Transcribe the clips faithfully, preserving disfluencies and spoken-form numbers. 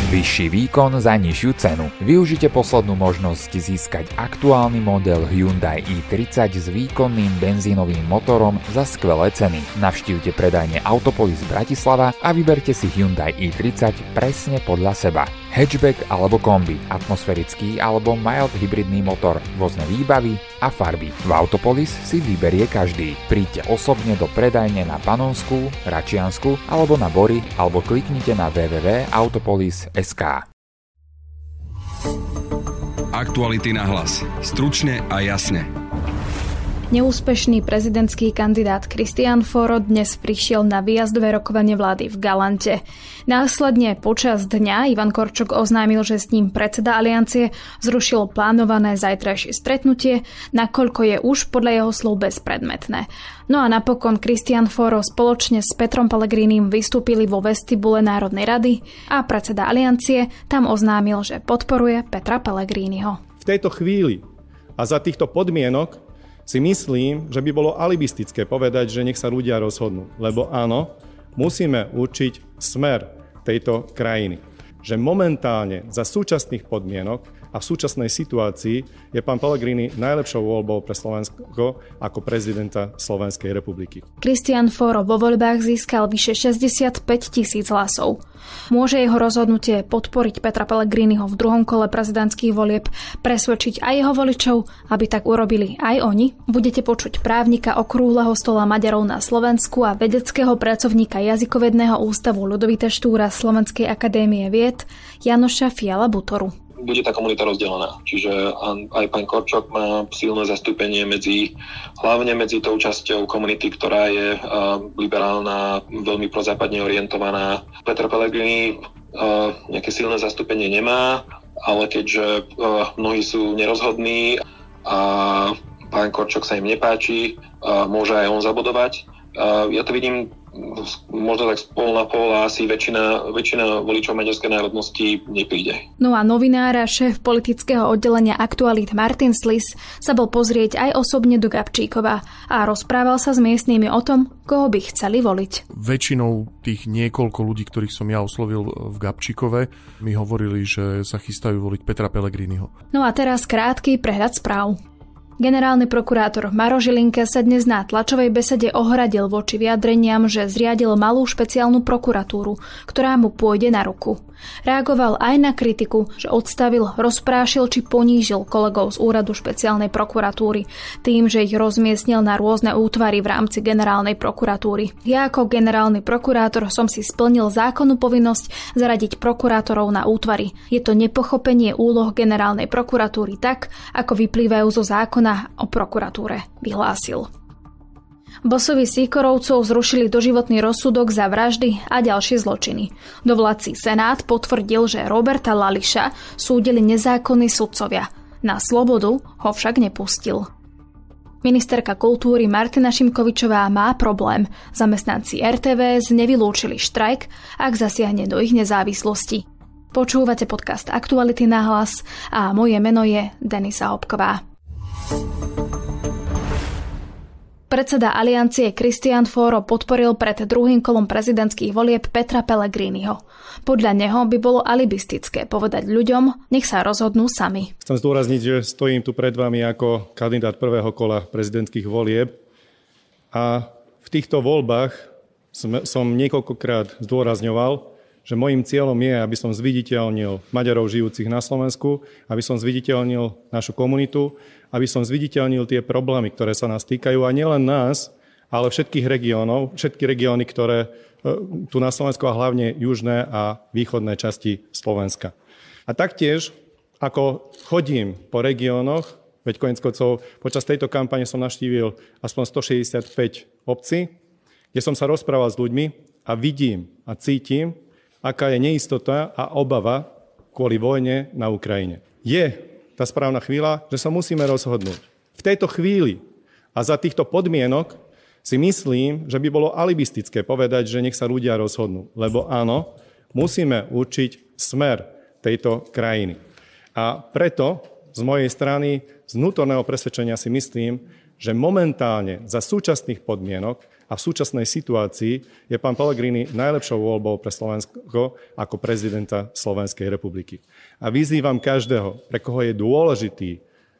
Vyšší výkon za nižšiu cenu. Využite poslednú možnosť získať aktuálny model Hyundai i tridsať s výkonným benzínovým motorom za skvelé ceny. Navštívte predajne Autopolis Bratislava a vyberte si Hyundai i tridsať presne podľa seba. Hatchback alebo kombi, atmosférický alebo mild hybridný motor, rôzne výbavy a farby. V Autopolis si vyberie každý. Príďte osobne do predajne na Panonskú, Račiansku alebo na Bory alebo kliknite na w w w bodka autopolis bodka es ká. Aktuality na hlas. Stručne a jasne. Neúspešný prezidentský kandidát Kristián Fóro dnes prišiel na výjazdové rokovanie vlády v Galante. Následne počas dňa Ivan Korčok oznámil, že s ním predseda Aliancie zrušil plánované zajtrajšie stretnutie, nakoľko je už podľa jeho slov bezpredmetné. No a napokon Kristián Fóro spoločne s Petrom Pellegrinim vystúpili vo vestibule Národnej rady a predseda Aliancie tam oznámil, že podporuje Petra Pellegriniho. V tejto chvíli a za týchto podmienok si myslím, že by bolo alibistické povedať, že nech sa ľudia rozhodnú. Lebo áno, musíme určiť smer tejto krajiny. Že momentálne za súčasných podmienok a v súčasnej situácii je pán Pellegrini najlepšou voľbou pre Slovensko ako prezidenta Slovenskej republiky. Kristián Fóro vo voľbách získal vyše šesťdesiatpäť tisíc hlasov. Môže jeho rozhodnutie podporiť Petra Pellegriniho v druhom kole prezidentských volieb presvedčiť aj jeho voličov, aby tak urobili aj oni? Budete počuť právnika okrúhleho stola Maďarov na Slovensku a vedeckého pracovníka jazykovedného ústavu Ľudovita Štúra Slovenskej akadémie vied Janoša Fiala-Butoru. Bude tá komunita rozdelená. Čiže aj pán Korčok má silné zastúpenie medzi, hlavne medzi tou časťou komunity, ktorá je uh, liberálna, veľmi prozápadne orientovaná. Peter Pellegrini uh, nejaké silné zastúpenie nemá, ale keďže uh, mnohí sú nerozhodní a pán Korčok sa im nepáči, uh, môže aj on zabodovať. Uh, ja to vidím možno tak pol na pol a asi väčšina, väčšina voličov maďarskej národnosti nepríde. No a novinár a šéf politického oddelenia Aktualít Martin Slis sa bol pozrieť aj osobne do Gabčíkova a rozprával sa s miestnymi o tom, koho by chceli voliť. Väčšinou tých niekoľko ľudí, ktorých som ja oslovil v Gabčíkove, mi hovorili, že sa chystajú voliť Petra Pellegriniho. No a teraz krátky prehľad správ. Generálny prokurátor Maro Žilinka sa dnes na tlačovej besede ohradil voči vyjadreniam, že zriadil malú špeciálnu prokuratúru, ktorá mu pôjde na ruku. Reagoval aj na kritiku, že odstavil, rozprášil či ponížil kolegov z úradu špeciálnej prokuratúry tým, že ich rozmiestnil na rôzne útvary v rámci generálnej prokuratúry. Ja ako generálny prokurátor som si splnil zákonnú povinnosť zaradiť prokurátorov na útvary. Je to nepochopenie úloh generálnej prokuratúry tak, ako vyplývajú zo zákona o prokuratúre, vyhlásil. Bossovi Sýkorovcov zrušili doživotný rozsudok za vraždy a ďalšie zločiny. Dovolací senát potvrdil, že Roberta Lališa súdili nezákonní sudcovia. Na slobodu ho však nepustil. Ministerka kultúry Martina Šimkovičová má problém. Zamestnanci er té vé es nevylúčili štrajk, ak zasiahne do ich nezávislosti. Počúvate podcast Aktuality na hlas a moje meno je Denisa Hopková. Predseda Aliancie Kristián Fóro podporil pred druhým kolom prezidentských volieb Petra Pellegriniho. Podľa neho by bolo alibistické povedať ľuďom, nech sa rozhodnú sami. Chcem zdôrazniť, že stojím tu pred vami ako kandidát prvého kola prezidentských volieb a v týchto voľbách som, som niekoľkokrát zdôrazňoval, že môjim cieľom je, aby som zviditeľnil Maďarov žijúcich na Slovensku, aby som zviditeľnil našu komunitu, aby som zviditeľnil tie problémy, ktoré sa nás týkajú a nielen nás, ale všetkých regiónov, všetky regióny, ktoré tu na Slovensku a hlavne južné a východné časti Slovenska. A taktiež, ako chodím po regiónoch, veď koniec koncov počas tejto kampane som navštívil aspoň stošesťdesiatpäť obcí, kde som sa rozprával s ľuďmi a vidím a cítim, aká je neistota a obava kvôli vojne na Ukrajine. Je tá správna chvíľa, že sa musíme rozhodnúť. V tejto chvíli a za týchto podmienok si myslím, že by bolo alibistické povedať, že nech sa ľudia rozhodnú. Lebo áno, musíme určiť smer tejto krajiny. A preto z mojej strany, z vnútorného presvedčenia si myslím, že momentálne za súčasných podmienok A v súčasnej situácii je pán Pellegrini najlepšou voľbou pre Slovensko ako prezidenta Slovenskej republiky. A vyzývam každého, pre koho je dôležitý,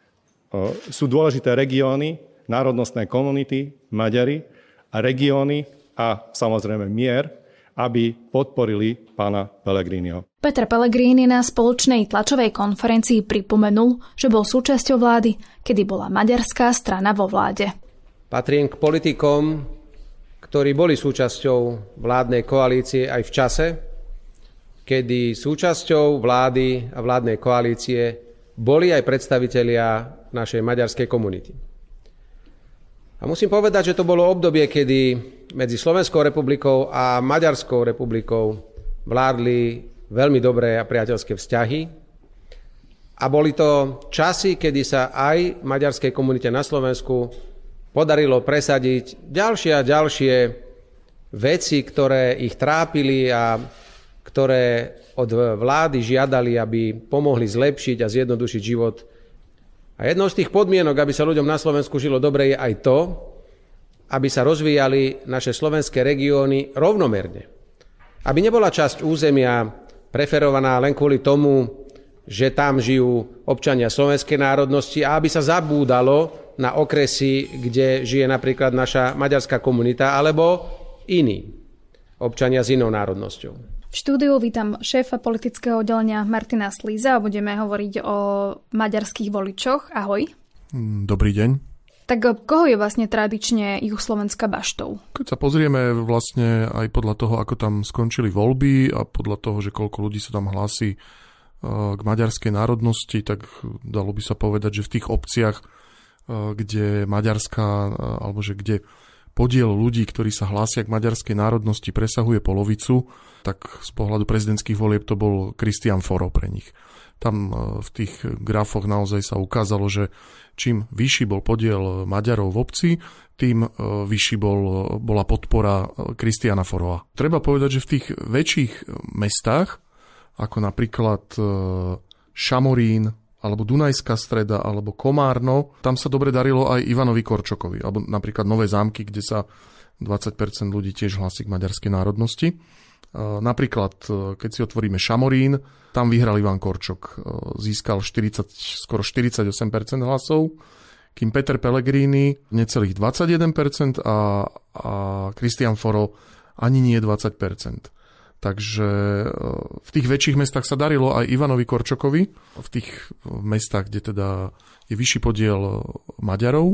sú dôležité regióny, národnostné komunity, Maďari a regióny a samozrejme mier, aby podporili pána Pellegriniho. Peter Pellegrini na spoločnej tlačovej konferencii pripomenul, že bol súčasťou vlády, kedy bola maďarská strana vo vláde. Patrím k politikom, ktorí boli súčasťou vládnej koalície aj v čase, kedy súčasťou vlády a vládnej koalície boli aj predstavitelia našej maďarskej komunity. A musím povedať, že to bolo obdobie, kedy medzi Slovenskou republikou a Maďarskou republikou vládli veľmi dobré a priateľské vzťahy. A boli to časy, kedy sa aj maďarskej komunite na Slovensku podarilo presadiť ďalšie a ďalšie veci, ktoré ich trápili a ktoré od vlády žiadali, aby pomohli zlepšiť a zjednodušiť život. A jednou z tých podmienok, aby sa ľuďom na Slovensku žilo dobre, je aj to, aby sa rozvíjali naše slovenské regióny rovnomerne. Aby nebola časť územia preferovaná len kvôli tomu, že tam žijú občania slovenskej národnosti a aby sa zabúdalo na okresy, kde žije napríklad naša maďarská komunita alebo iní občania s inou národnosťou. V štúdiu vítam šéfa politického oddelenia Martina Slíza a budeme hovoriť o maďarských voličoch. Ahoj. Dobrý deň. Tak koho je vlastne tradične Juhoslovenská baštou? Keď sa pozrieme vlastne aj podľa toho, ako tam skončili voľby a podľa toho, že koľko ľudí sa tam hlási k maďarskej národnosti, tak dalo by sa povedať, že v tých obciach, kde maďarská, alebo že kde podiel ľudí, ktorí sa hlásia k maďarskej národnosti, presahuje polovicu, tak z pohľadu prezidentských volieb to bol Kristián Foro pre nich. Tam v tých grafoch naozaj sa ukázalo, že čím vyšší bol podiel Maďarov v obci, tým vyšší bol, bola podpora Kristiána Forova. Treba povedať, že v tých väčších mestách, ako napríklad Šamorín, alebo Dunajská Streda, alebo Komárno, tam sa dobre darilo aj Ivanovi Korčokovi, alebo napríklad Nové Zámky, kde sa dvadsať percent ľudí tiež hlási k maďarskej národnosti. Napríklad, keď si otvoríme Šamorín, tam vyhral Ivan Korčok, získal štyridsať, skoro štyridsaťosem percent hlasov, kým Peter Pellegrini necelých dvadsaťjeden percent a, a Kristián Foro ani nie dvadsať percent. Takže v tých väčších mestách sa darilo aj Ivanovi Korčokovi, v tých mestách, kde teda je vyšší podiel Maďarov,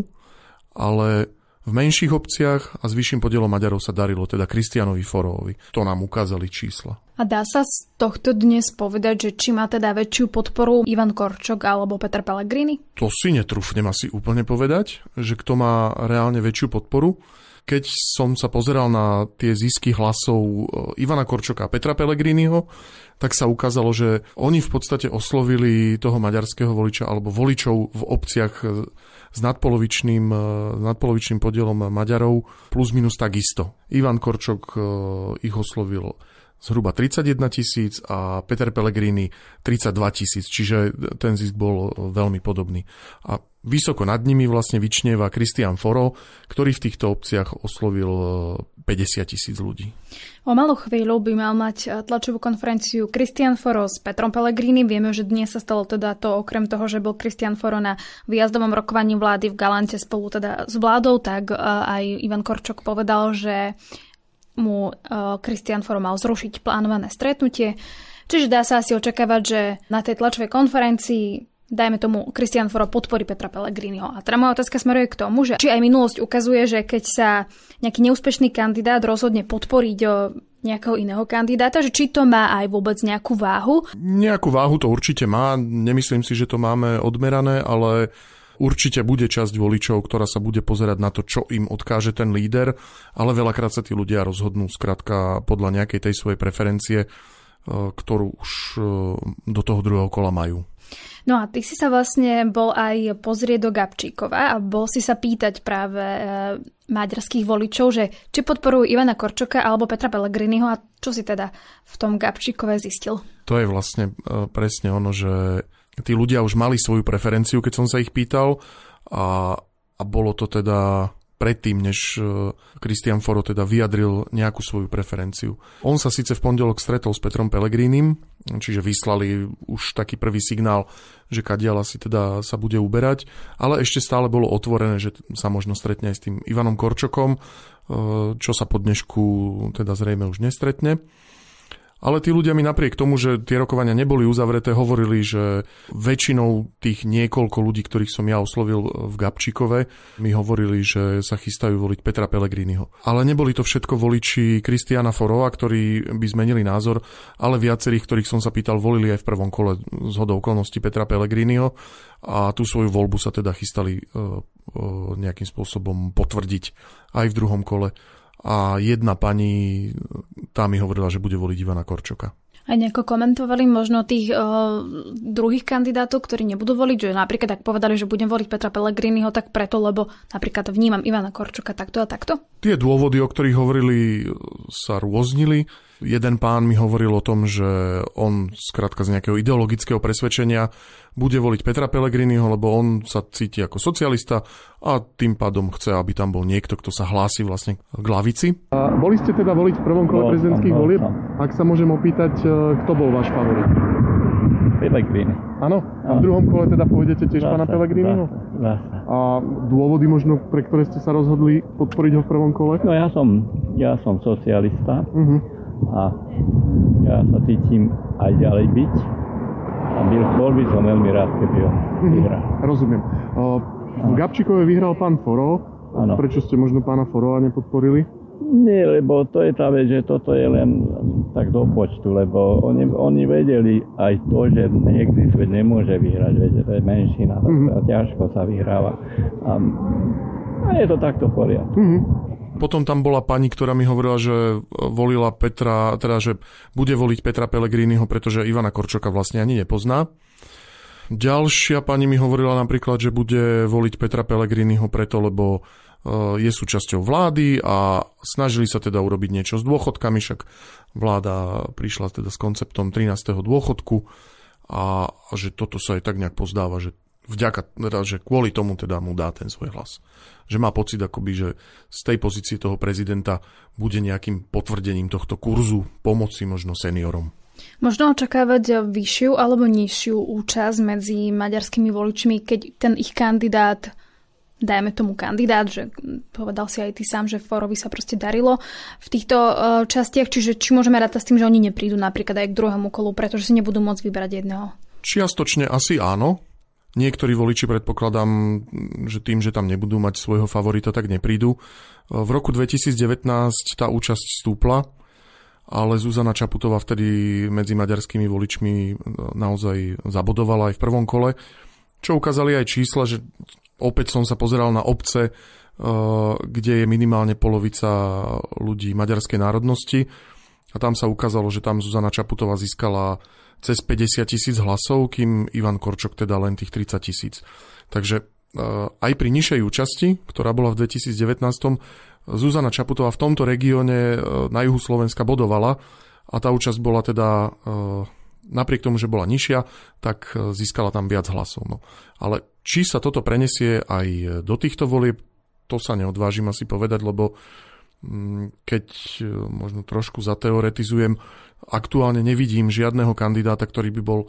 ale v menších obciach a s vyšším podielom Maďarov sa darilo teda Kristiánovi Forovovi. To nám ukázali čísla. A dá sa z tohto dnes povedať, že či má teda väčšiu podporu Ivan Korčok alebo Peter Pellegrini? To si netrúfnem asi úplne povedať, že kto má reálne väčšiu podporu. Keď som sa pozeral na tie zisky hlasov Ivana Korčoka a Petra Pellegriniho, tak sa ukázalo, že oni v podstate oslovili toho maďarského voliča alebo voličov v obciach s nadpolovičným, nadpolovičným podielom Maďarov plus minus takisto. Ivan Korčok ich oslovil zhruba tridsaťjeden tisíc a Peter Pellegrini tridsaťdva tisíc, čiže ten zisk bol veľmi podobný. A vysoko nad nimi vlastne vyčnieva Kristián Foro, ktorý v týchto obciach oslovil päťdesiat tisíc ľudí. O malú chvíľu by mal mať tlačovú konferenciu Kristián Foro s Petrom Pellegrini. Vieme, že dnes sa stalo teda to, okrem toho, že bol Kristián Foro na výjazdovom rokovaní vlády v Galante spolu teda s vládou, tak aj Ivan Korčok povedal, že mu Kristián Foro mal zrušiť plánované stretnutie. Čiže dá sa asi očakávať, že na tej tlačovej konferencii, dajme tomu, Kristián Foro podporí Petra Pellegriniho. A teda moja otázka smeruje k tomu, že či aj minulosť ukazuje, že keď sa nejaký neúspešný kandidát rozhodne podporiť nejakého iného kandidáta, že či to má aj vôbec nejakú váhu? Nejakú váhu to určite má. Nemyslím si, že to máme odmerané, ale určite bude časť voličov, ktorá sa bude pozerať na to, čo im odkáže ten líder, ale veľakrát sa tí ľudia rozhodnú skrátka podľa nejakej tej svojej preferencie, ktorú už do toho druhého kola majú. No a ty si sa vlastne bol aj pozrieť do Gabčíkova a bol si sa pýtať práve maďarských voličov, že či podporujú Ivana Korčoka alebo Petra Pellegriniho a čo si teda v tom Gabčíkove zistil? To je vlastne presne ono, že tí ľudia už mali svoju preferenciu, keď som sa ich pýtal a, a bolo to teda predtým, než Christian Foro teda vyjadril nejakú svoju preferenciu. On sa síce v pondelok stretol s Petrom Pellegrinim, čiže vyslali už taký prvý signál, že kadiaľ asi teda sa bude uberať, ale ešte stále bolo otvorené, že sa možno stretne aj s tým Ivanom Korčokom, čo sa po dnešku teda zrejme už nestretne. Ale tí ľudia mi napriek tomu, že tie rokovania neboli uzavreté, hovorili, že väčšinou tých niekoľko ľudí, ktorých som ja oslovil v Gabčíkove, mi hovorili, že sa chystajú voliť Petra Pellegriniho. Ale neboli to všetko voliči Christiana Forova, ktorí by zmenili názor, ale viacerých, ktorých som sa pýtal, volili aj v prvom kole zhodou okolností Petra Pellegriniho a tú svoju voľbu sa teda chystali nejakým spôsobom potvrdiť aj v druhom kole. A jedna pani, tá mi hovorila, že bude voliť Ivana Korčoka. Aj nejako komentovali možno tých uh, druhých kandidátov, ktorí nebudú voliť, že napríklad ak povedali, že budem voliť Petra Pellegriniho, tak preto, lebo napríklad vnímam Ivana Korčoka takto a takto? Tie dôvody, o ktorých hovorili, sa rôznili. Jeden pán mi hovoril o tom, že on skrátka z nejakého ideologického presvedčenia bude voliť Petra Pellegriniho, lebo on sa cíti ako socialista a tým pádom chce, aby tam bol niekto, kto sa hlási vlastne k lavici. A boli ste teda voliť v prvom kole prezidentských volieb? Ak sa môžem opýtať, kto bol váš favorit? Pellegrini. Áno? A v druhom kole teda pôjdete tiež pána Pellegriniho? A dôvody možno, pre ktoré ste sa rozhodli podporiť ho v prvom kole? No ja som, ja som socialista. Uh-huh. A ja sa cítim aj ďalej byť. A bol by som veľmi rád, keby ho vyhral. Rozumiem. V Gabčíkove vyhral pán Foro. Ano. Prečo ste možno pána Forova nepodporili? Nie, lebo to je tá vec, že toto je len tak do počtu, lebo oni, oni vedeli aj to, že neexistuje, nemôže vyhrať, veď to je menšina, mm-hmm. ťažko sa vyhráva. A, a je to takto v poriadku. Mm-hmm. Potom tam bola pani, ktorá mi hovorila, že volila Petra, teda, že bude voliť Petra Pellegriniho, pretože Ivana Korčoka vlastne ani nepozná. Ďalšia pani mi hovorila napríklad, že bude voliť Petra Pellegriniho preto, lebo je súčasťou vlády a snažili sa teda urobiť niečo s dôchodkami, však vláda prišla teda s konceptom trinásteho dôchodku a že toto sa aj tak nejak pozdáva, že vďaka, teda, že kvôli tomu teda mu dá ten svoj hlas. Že má pocit akoby, že z tej pozície toho prezidenta bude nejakým potvrdením tohto kurzu pomoci možno seniorom. Možno očakávať vyššiu alebo nižšiu účasť medzi maďarskými voličmi, keď ten ich kandidát, dajme tomu kandidát, že povedal si aj ty sám, že Forovi sa proste darilo v týchto častiach, čiže či môžeme rátať s tým, že oni neprídu napríklad aj k druhému kolu, pretože si nebudú môcť vybrať jedného? Čiastočne asi áno. Niektorí voliči, predpokladám, že tým, že tam nebudú mať svojho favorita, tak neprídu. V roku dvetisícdevätnásť tá účasť stúpla, ale Zuzana Čaputová vtedy medzi maďarskými voličmi naozaj zabodovala aj v prvom kole, čo ukázali aj čísla, že opäť som sa pozeral na obce, kde je minimálne polovica ľudí maďarskej národnosti a tam sa ukázalo, že tam Zuzana Čaputová získala cez päťdesiat tisíc hlasov, kým Ivan Korčok teda len tých tridsať tisíc. Takže aj pri nižšej účasti, ktorá bola v dvetisícdevätnásť, Zuzana Čaputová v tomto regióne na juhu Slovenska bodovala a tá účasť bola teda, napriek tomu, že bola nižšia, tak získala tam viac hlasov. No. Ale či sa toto prenesie aj do týchto volieb, to sa neodvážim asi povedať, lebo keď možno trošku zateoretizujem, aktuálne nevidím žiadneho kandidáta, ktorý by bol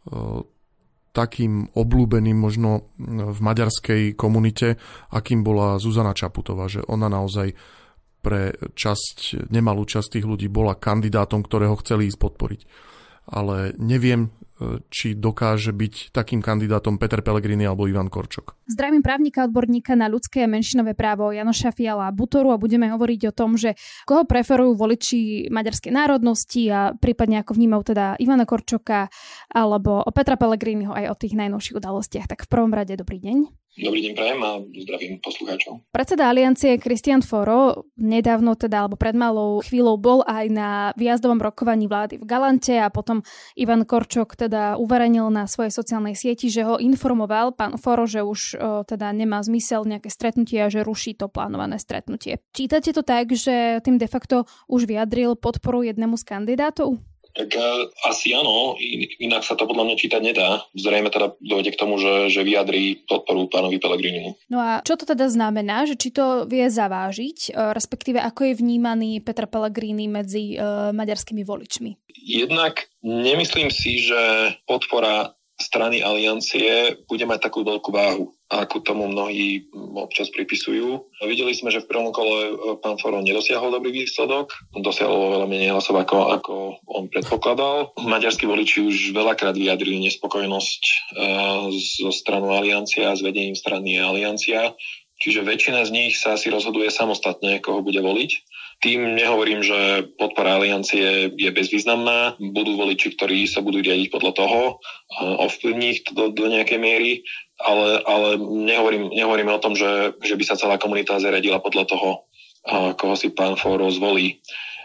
takým obľúbeným možno v maďarskej komunite, akým bola Zuzana Čaputová, že ona naozaj pre časť, nemalú časť tých ľudí bola kandidátom, ktorého chceli ísť podporiť. Ale neviem, či dokáže byť takým kandidátom Peter Pellegrini alebo Ivan Korčok. Zdravím právnika, odborníka na ľudské a menšinové právo Janoša Fiala Butoru a budeme hovoriť o tom, že koho preferujú voliči maďarskej národnosti a prípadne ako vnímajú teda Ivana Korčoka alebo o Petra Pellegriniho aj o tých najnovších udalostiach. Tak v prvom rade dobrý deň. Dobrý deň prajem a zdravím poslucháčov. Predseda aliancie Christian Foro nedávno teda, alebo pred malou chvíľou bol aj na výjazdovom rokovaní vlády v Galante a potom Ivan Korčok teda uverejnil na svojej sociálnej sieti, že ho informoval pán Foro, že už o, teda nemá zmysel nejaké stretnutie a že ruší to plánované stretnutie. Čítate to tak, že tým de facto už vyjadril podporu jednému z kandidátov? Tak uh, asi áno, in, inak sa to podľa mňa čítať nedá. Zrejme teda dojde k tomu, že, že vyjadrí podporu pánovi Pellegrinimu. No a čo to teda znamená, že či to vie zavážiť, respektíve ako je vnímaný Peter Pellegrini medzi uh, maďarskými voličmi? Jednak nemyslím si, že podpora strany Aliancie bude mať takú veľkú váhu, ako tomu mnohí občas pripisujú. Videli sme, že v prvom kole pán Foro nedosiahol dobrý výsledok, dosiahol veľa menej hlasov, ako, ako on predpokladal. Maďarskí voliči už veľakrát vyjadrili nespokojnosť uh, so stranou Aliancia a s vedením strany Aliancia, čiže väčšina z nich sa asi rozhoduje samostatne, koho bude voliť. Tým nehovorím, že podpora Aliancie je bezvýznamná. Budú voliči, ktorí sa budú riadiť podľa toho, ovplyvní ich do, do nejakej miery, ale, ale nehovorím, nehovoríme o tom, že, že by sa celá komunita zariadila podľa toho, koho si pán Foro zvolí.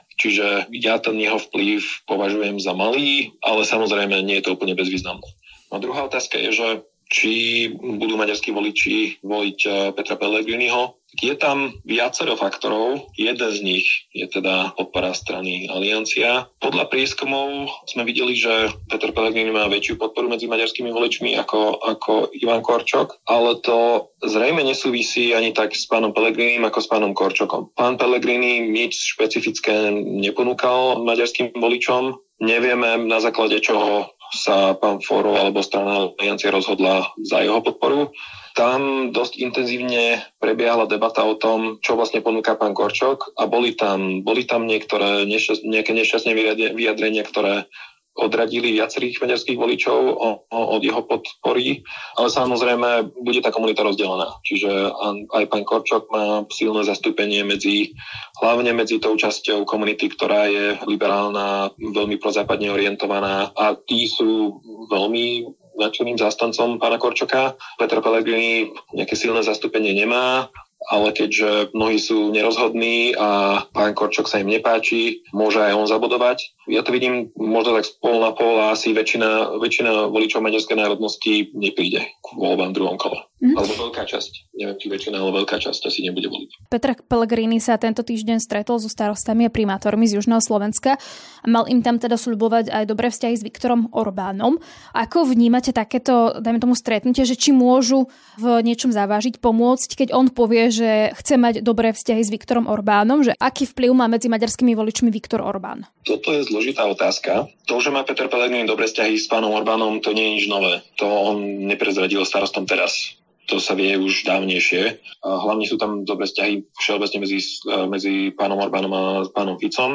Čiže ja ten jeho vplyv považujem za malý, ale samozrejme nie je to úplne bezvýznamné. A druhá otázka je, že či budú maďarskí voliči voliť Petra Pellegriniho. Je tam viacero faktorov. Jeden z nich je teda podpora strany Aliancia. Podľa prieskumov sme videli, že Peter Pellegrini má väčšiu podporu medzi maďarskými voličmi ako, ako Ivan Korčok, ale to zrejme nesúvisí ani tak s pánom Pellegrinim ako s pánom Korčokom. Pán Pellegrini nič špecifické neponúkal maďarským voličom. Nevieme, na základe čoho sa pán Foro alebo strana Aliancie rozhodla za jeho podporu. Tam dosť intenzívne prebiehala debata o tom, čo vlastne ponúka pán Korčok a boli tam, boli tam niektoré nešťast, nejaké nešťastné vyjadrenia, ktoré odradili viacerých maďarských voličov od jeho podpory, ale samozrejme bude tá komunita rozdelená. Čiže aj pán Korčok má silné zastúpenie medzi, hlavne medzi tou časťou komunity, ktorá je liberálna, veľmi prozápadne orientovaná a tí sú veľmi nadšeným zástancom pána Korčoka. Peter Pellegrini nejaké silné zastúpenie nemá, ale keďže mnohí sú nerozhodní a pán Korčok sa im nepáči, môže aj on zabodovať. Ja to vidím možno tak pol na pol a asi väčšina, väčšina voličov maďarskej národnosti nepríde k voľbám v druhom kole. Mm. Alebo veľká časť. Neviem, či väčšina, ale veľká časť asi nebude voliť. Peter Pellegrini sa tento týždeň stretol so starostami a primátormi z Južného Slovenska a mal im tam teda sľubovať aj dobré vzťahy s Viktorom Orbánom. Ako vnímate takéto, dajme tomu, stretnutie, že či môžu v niečom zavážiť, pomôcť, keď on povie, že chce mať dobré vzťahy s Viktorom Orbánom, že aký vplyv má medzi maďarskými voličmi Viktor Orbán? Toto je zložitá otázka. To, že má Peter Pellegrini dobré vzťahy s pánom Orbánom, to nie je nič nové. To on neprezradil starostom teraz. To sa vie už dávnejšie. A hlavne sú tam dobré vzťahy všeobecne medzi, medzi pánom Orbánom a pánom Ficom.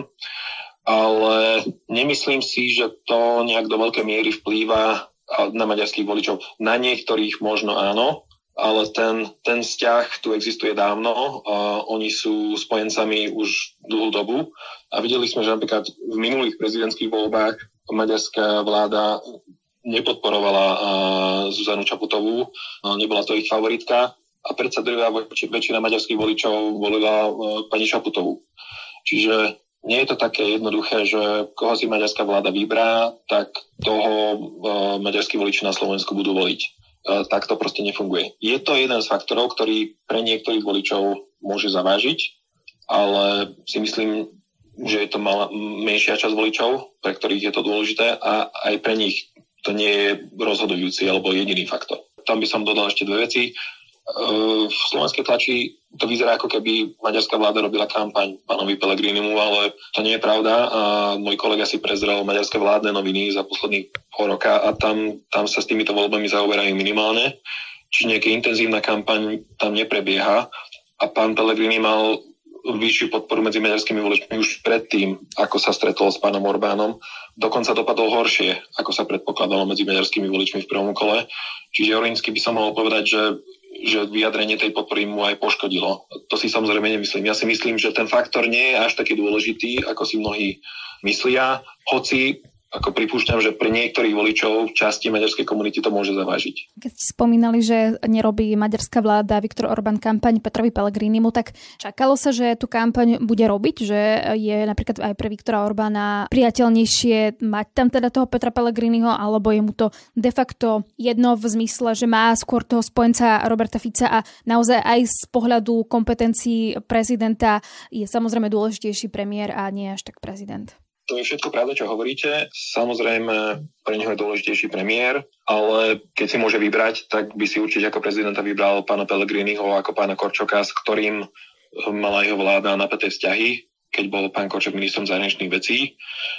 Ale nemyslím si, že to nejak do veľkej miery vplýva na maďarských voličov. Na niektorých možno áno, ale ten, ten vzťah tu existuje dávno. A oni sú spojencami už dlhú dobu. A videli sme, že napríklad v minulých prezidentských voľbách maďarská vláda nepodporovala Zuzanu Čaputovú, nebola to ich favoritka a predsa druhá väčšina maďarských voličov volila pani Čaputovú. Čiže nie je to také jednoduché, že koho si maďarská vláda vybrá, tak toho maďarskí voliči na Slovensku budú voliť. Tak to proste nefunguje. Je to jeden z faktorov, ktorý pre niektorých voličov môže zavážiť, ale si myslím, že je to malá, menšia časť voličov, pre ktorých je to dôležité a aj pre nich to nie je rozhodujúci alebo jediný faktor. Tam by som dodal ešte dve veci. V slovenskej tlači to vyzerá, ako keby maďarská vláda robila kampaň pánovi Pellegrinimu, ale to nie je pravda a môj kolega si prezrel maďarské vládne noviny za posledných pol roka a tam, tam sa s týmito voľbami zaoberajú minimálne. Čiže nejaká intenzívna kampaň tam neprebieha a pán Pellegrini mal vyššiu podporu medzi maďarskými voličmi už predtým, ako sa stretol s pánom Orbánom. Dokonca dopadol horšie, ako sa predpokladalo medzi maďarskými voličmi v prvom kole. Čiže teoreticky by som mohol povedať, že, že vyjadrenie tej podpory mu aj poškodilo. To si samozrejme nemyslím. Ja si myslím, že ten faktor nie je až taký dôležitý, ako si mnohí myslia, hoci ako pripúšťam, že pre niektorých voličov časti maďarskej komunity to môže zavážiť. Keď ste spomínali, že nerobí maďarská vláda Viktor Orbán kampaň Petrovi Pellegrinimu, tak čakalo sa, že tú kampaň bude robiť, že je napríklad aj pre Viktora Orbána priateľnejšie mať tam teda toho Petra Pellegriniho, alebo je mu to de facto jedno v zmysle, že má skôr toho spojenca Roberta Fica a naozaj aj z pohľadu kompetencií prezidenta je samozrejme dôležitejší premiér a nie až tak prezident. To je všetko pravda, čo hovoríte. Samozrejme, pre neho je dôležitejší premiér, ale keď si môže vybrať, tak by si určite ako prezidenta vybral pána Pellegriniho ako pána Korčoka, s ktorým mala jeho vláda napäté vzťahy, keď bol pán Korčok ministrom zahraničných vecí.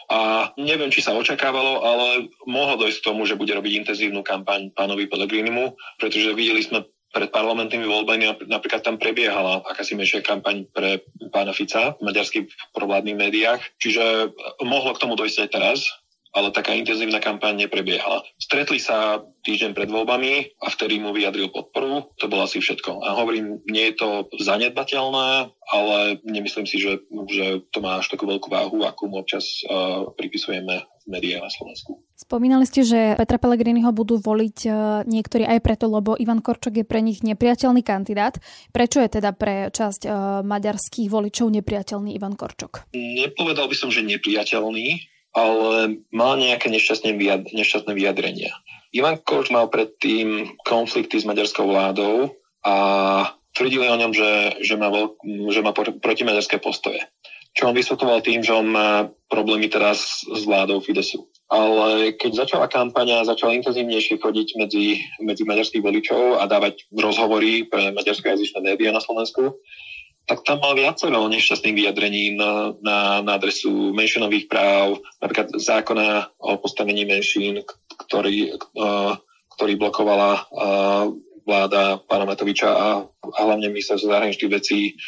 A neviem, či sa očakávalo, ale mohlo dojsť k tomu, že bude robiť intenzívnu kampaň pánovi Pellegrinimu, pretože videli sme pred parlamentnými voľbami, napríklad tam prebiehala akási menšia kampaň pre pána Fica v maďarských provládnych médiách, čiže mohlo k tomu dojsť aj teraz, ale taká intenzívna kampaň neprebiehala. Stretli sa týždeň pred voľbami a vtedy mu vyjadril podporu, to bolo asi všetko. A hovorím, nie je to zanedbateľné, ale nemyslím si, že, že to má až takú veľkú váhu, akú mu občas uh, pripisujeme v médiách na Slovensku. Spomínali ste, že Petra Pellegriniho budú voliť niektorí aj preto, lebo Ivan Korčok je pre nich nepriateľný kandidát. Prečo je teda pre časť maďarských voličov nepriateľný Ivan Korčok? Nepovedal by som, že nepriateľný, ale mal nejaké nešťastné, vyjad- nešťastné vyjadrenia. Ivan Korčok mal predtým konflikty s maďarskou vládou a tvrdili o ňom, že, že má, veľk- že má protimaďarské postoje. Čo on vysvetloval tým, že on má problémy teraz s vládou Fidesu. Ale keď začala kampaň a začal intenzívnejšie chodiť medzi, medzi maďarských voličov a dávať rozhovory pre maďarskojazyčné médiá na Slovensku, tak tam mal viacero nešťastných vyjadrení na, na, na adresu menšinových práv, napríklad zákona o postavení menšín, ktorý, uh, ktorý blokovala uh, vláda pána Matoviča a, a hlavne ministerstvo zahraničných vecí,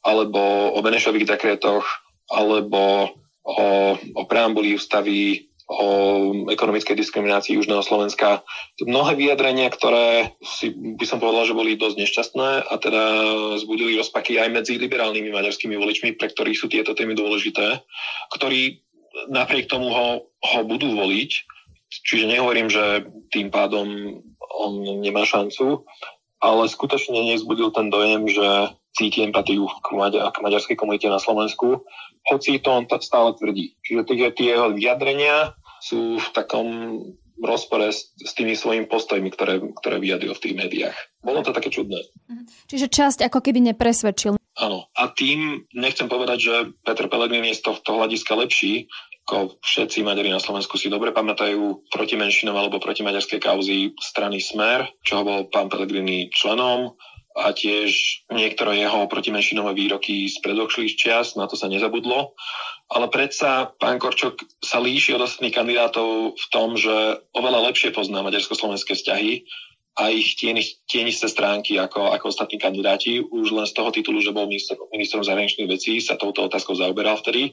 alebo o Benešových dekrétoch, alebo o, o preambuli ústavy, o ekonomickej diskriminácii Južného Slovenska. Mnohé vyjadrenia, ktoré si, by som povedal, že boli dosť nešťastné a teda zbudili rozpaky aj medzi liberálnymi maďarskými voličmi, pre ktorých sú tieto témy dôležité, ktorí napriek tomu ho, ho budú voliť. Čiže nehovorím, že tým pádom on nemá šancu, ale skutočne nezbudil ten dojem, že cíti empatiu k, maďa- k maďarskej komunite na Slovensku, hoci to on t- stále tvrdí. Čiže tie, tie jeho vyjadrenia sú v takom rozpore s, s tými svojimi postojmi, ktoré, ktoré vyjadril v tých médiách. Bolo to také čudné. Čiže časť ako keby nepresvedčil. Áno. A tým nechcem povedať, že Peter Pellegrini je z tohto hľadiska lepší, ako všetci Maďari na Slovensku si dobre pamätajú protimenšinové alebo protimaďarské kauzy strany Smer, čo bol pán Pellegrini členom, a tiež niektoré jeho protimenšinové výroky z predošlých čias, na to sa nezabudlo. Ale predsa pán Korčok sa líši od ostatných kandidátov v tom, že oveľa lepšie pozná maďarsko-slovenské vzťahy a ich tienisté stránky ako, ako ostatní kandidáti. Už len z toho titulu, že bol minister, ministrom zahraničných vecí, sa touto otázkou zaoberal vtedy.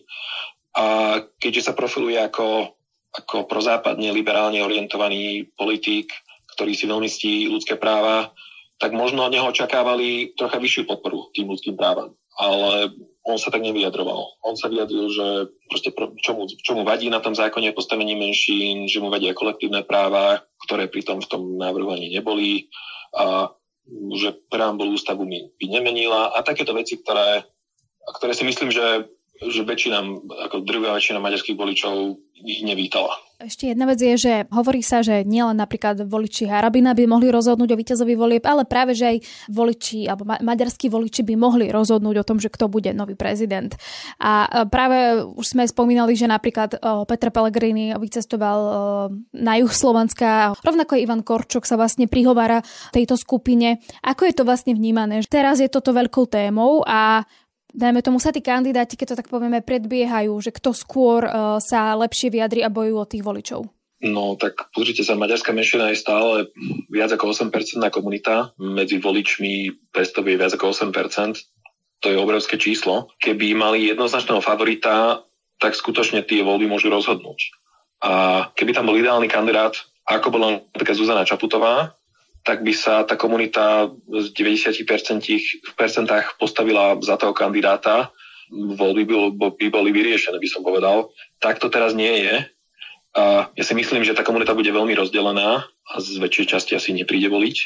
A keďže sa profiluje ako, ako prozápadne liberálne orientovaný politik, ktorý si veľmi ctí ľudské práva, tak možno od neho očakávali trocha vyššiu podporu tým ľudským právam. Ale on sa tak nevyjadroval. On sa vyjadril, že proste čo mu, čo mu vadí na tom zákone postavení menšín, že mu vadia kolektívne práva, ktoré pritom v tom návrhu ani neboli, a že preambulu ústavu by nemenila a takéto veci, ktoré, ktoré si myslím, že že väčšina, ako druhá väčšina maďarských voličov ich nevítala. Ešte jedna vec je, že hovorí sa, že nielen napríklad voliči Harabina by mohli rozhodnúť o víťazovi volieb, ale práve, že aj voliči, alebo ma- maďarskí voliči by mohli rozhodnúť o tom, že kto bude nový prezident. A práve už sme spomínali, že napríklad Peter Pellegrini vycestoval na juh Slovenska, rovnako Ivan Korčok sa vlastne prihovára tejto skupine. Ako je to vlastne vnímané? Teraz je toto veľkou témou a dajme tomu sa tí kandidáti, keď to tak povieme, predbiehajú, že kto skôr uh, sa lepšie vyjadri a bojujú od tých voličov. No tak pozrite sa, maďarská menšina je stále viac ako osem percent komunita. Medzi voličmi predstavuje viac ako osem percent. To je obrovské číslo. Keby mali jednoznačného favorita, tak skutočne tie voľby môžu rozhodnúť. A keby tam bol ideálny kandidát, ako bola napríklad Zuzana Čaputová, tak by sa tá komunita z deväťdesiat percent postavila za toho kandidáta. Voľby by boli vyriešené, by som povedal. Tak to teraz nie je. A ja si myslím, že tá komunita bude veľmi rozdelená a z väčšej časti asi nepríde voliť.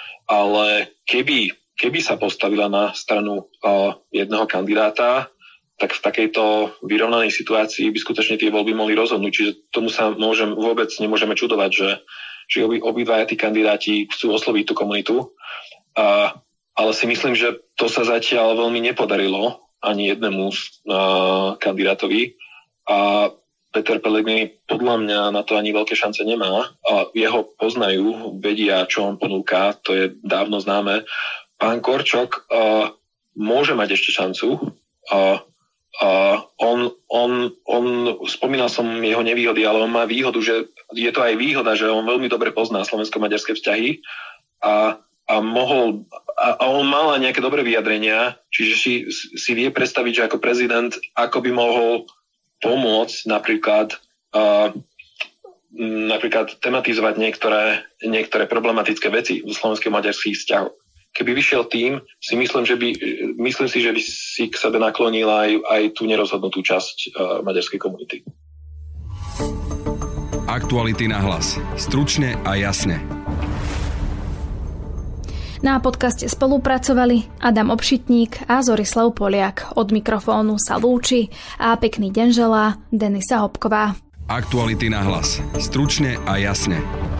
Ale keby, keby sa postavila na stranu uh, jedného kandidáta, tak v takejto vyrovnanej situácii by skutočne tie voľby mohli rozhodnúť. Čiže tomu sa môžem, vôbec nemôžeme čudovať, že že obi, obidvaja tí kandidáti chcú osloviť tú komunitu. A, ale si myslím, že to sa zatiaľ veľmi nepodarilo ani jednému uh, kandidátovi. A Peter Pellegrini podľa mňa na to ani veľké šance nemá. A jeho poznajú, vedia, čo on ponúka, to je dávno známe. Pán Korčok uh, môže mať ešte šancu. Uh, uh, on, on, on, spomínal som jeho nevýhody, ale on má výhodu, že je to aj výhoda, že on veľmi dobre pozná slovensko-maďarské vzťahy a, a mohol, a, a on mal aj nejaké dobré vyjadrenia, čiže si, si vie predstaviť, že ako prezident, ako by mohol pomôcť napríklad, uh, napríklad tematizovať niektoré, niektoré problematické veci v slovensko-maďarských vzťahoch. Keby vyšiel tým, si myslím, že by, myslím si, že by si k sebe naklonil aj, aj tú nerozhodnutú časť uh, maďarskej komunity. Aktuality na hlas. Stručne a jasne. Na podcaste spolupracovali Adam Obšitník a Zorislav Poliak. Od mikrofónu sa lúči a pekný deň želá Denisa Hopková. Aktuality na hlas. Stručne a jasne.